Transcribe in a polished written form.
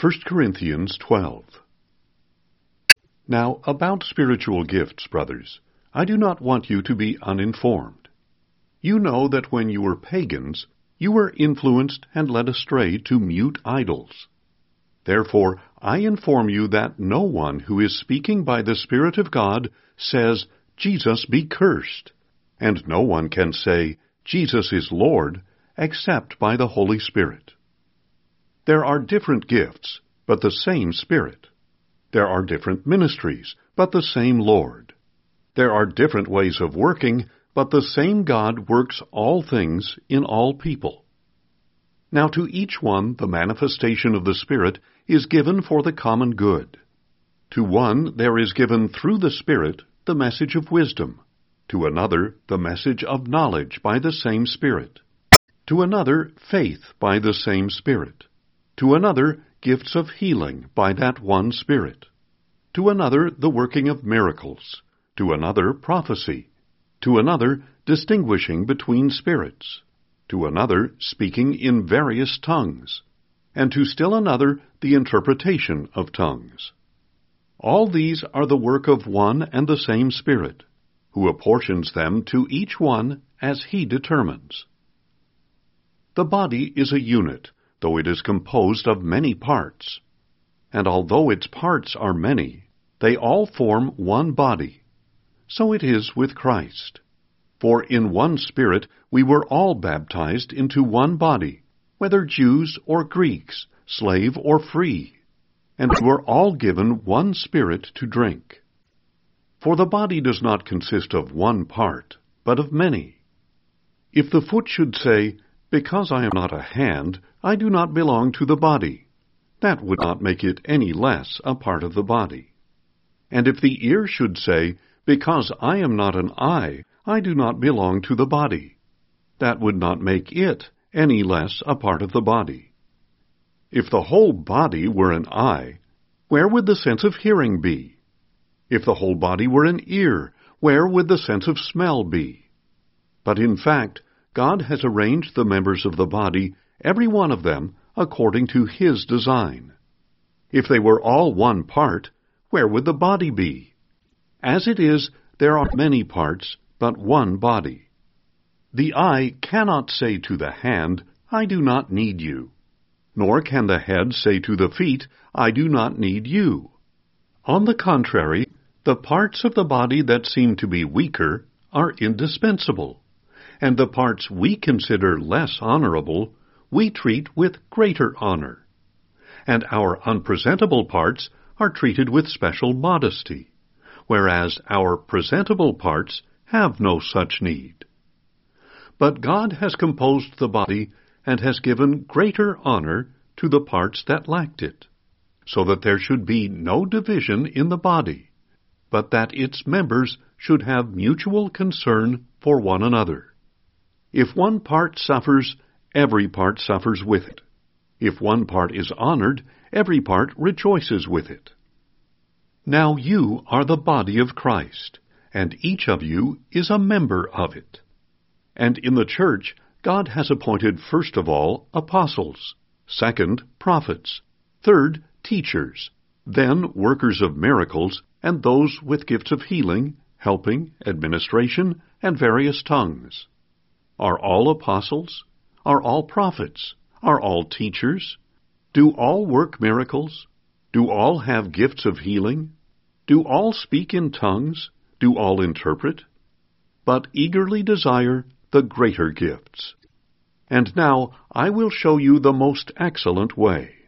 1 Corinthians 12. Now, about spiritual gifts, brothers, I do not want you to be uninformed. You know that when you were pagans, you were influenced and led astray to mute idols. Therefore, I inform you that no one who is speaking by the Spirit of God says, Jesus be cursed, and no one can say, Jesus is Lord, except by the Holy Spirit. There are different gifts, but the same Spirit. There are different ministries, but the same Lord. There are different ways of working, but the same God works all things in all people. Now to each one the manifestation of the Spirit is given for the common good. To one there is given through the Spirit the message of wisdom, to another the message of knowledge by the same Spirit, to another faith by the same Spirit, to another gifts of healing by that one Spirit, to another the working of miracles, to another prophecy, to another distinguishing between spirits, to another speaking in various tongues, and to still another the interpretation of tongues. All these are the work of one and the same Spirit, who apportions them to each one as He determines. The body is a unit, though it is composed of many parts. And although its parts are many, they all form one body. So it is with Christ. For in one Spirit we were all baptized into one body, whether Jews or Greeks, slave or free, and we were all given one Spirit to drink. For the body does not consist of one part, but of many. If the foot should say, because I am not a hand, I do not belong to the body, that would not make it any less a part of the body. And if the ear should say, because I am not an eye, I do not belong to the body, that would not make it any less a part of the body. If the whole body were an eye, where would the sense of hearing be? If the whole body were an ear, where would the sense of smell be? But in fact, God has arranged the members of the body, every one of them, according to His design. If they were all one part, where would the body be? As it is, there are many parts, but one body. The eye cannot say to the hand, I do not need you. Nor can the head say to the feet, I do not need you. On the contrary, the parts of the body that seem to be weaker are indispensable, and the parts we consider less honorable we treat with greater honor, and our unpresentable parts are treated with special modesty, whereas our presentable parts have no such need. But God has composed the body and has given greater honor to the parts that lacked it, so that there should be no division in the body, but that its members should have mutual concern for one another. If one part suffers, every part suffers with it. If one part is honored, every part rejoices with it. Now you are the body of Christ, and each of you is a member of it. And in the church, God has appointed first of all apostles, second prophets, third teachers, then workers of miracles, and those with gifts of healing, helping, administration, and various tongues. Are all apostles? Are all prophets? Are all teachers? Do all work miracles? Do all have gifts of healing? Do all speak in tongues? Do all interpret? But eagerly desire the greater gifts. And now I will show you the most excellent way.